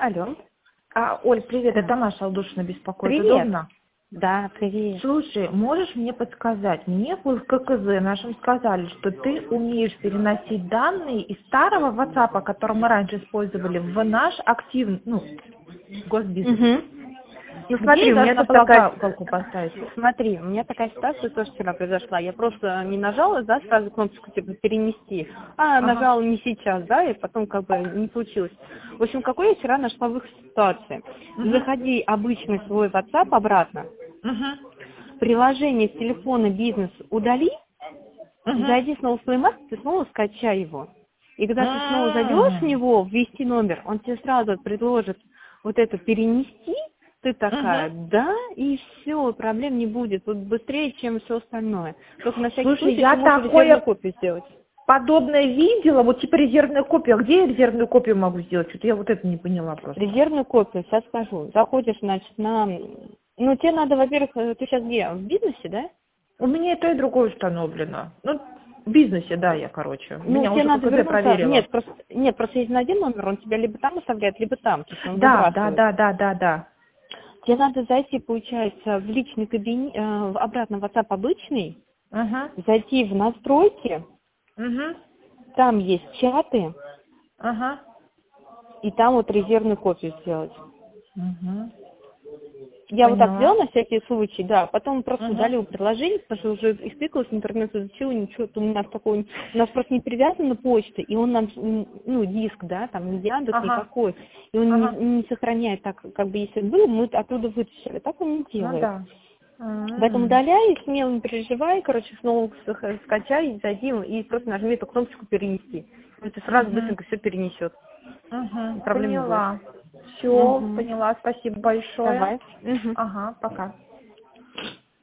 Алло. Оль, привет, это Маша Алдушина беспокоит. Привет. Удобно? Да, привет. Слушай, можешь мне подсказать? Мне в ККЗ нашим сказали, что ты умеешь переносить данные из старого WhatsApp, который мы раньше использовали, в наш активный, госбизнес. Угу. Ну Где смотри, я у меня должна тут была такая... галку поставить? Смотри, у меня такая ситуация тоже вчера произошла. Я просто не нажала, да, сразу кнопочку типа перенести, а Ага. нажала не сейчас, да, и потом как бы не получилось. В общем, какой я вчера нашла выход из ситуации? Угу. Заходи обычный свой WhatsApp обратно, Угу. приложение с телефона бизнес удали, Угу. зайди снова в Play Market, ты снова скачай его. И когда ты снова зайдешь в него, ввести номер, он тебе сразу предложит вот это перенести, ты такая, Угу. да, и все, проблем не будет. Вот быстрее, чем все остальное. Только на всякий Слушай, случай еще я можешь резервную такое копию сделать. подобное видела, вот типа резервная копия. А где я резервную копию могу сделать? Что-то я вот это не поняла просто. Резервную копию, сейчас скажу. Заходишь, значит, на... Ну, тебе надо, во-первых, ты сейчас где? В бизнесе, да? У меня и то, и другое установлено. В бизнесе, да, я, короче. Ну, Меня тебе уже надо ККЗ вернуться... проверила. Нет, просто есть один номер, он тебя либо там оставляет, либо там. То есть он Да, да, выбрасывает. да, да, да, да. Тебе надо зайти, получается, в личный кабинет, обратно в WhatsApp обычный, Ага. зайти в настройки, Угу. там есть чаты, Ага. и там вот резервную копию сделать. Угу. Я вот так Поняла. сделала на всякий случай, да, потом просто Угу. удалила приложение, потому что уже испыклась, интернет изучила, ничего, у нас такого, у нас просто не привязана почта, и он нам, ну, диск, да, там, не Яндекс Ага. никакой, и он Ага. не сохраняет так, как бы, если был, мы оттуда вытащили, так он не Ну делает. да. Поэтому удаляй, смело не переживай, короче, снова скачай, зайди и просто нажми эту кнопочку перенести. Это сразу Угу. быстренько все перенесет. Угу. Проблем не будет. Поняла. Все, Угу. поняла. Спасибо большое. Давай. Угу. Ага, пока.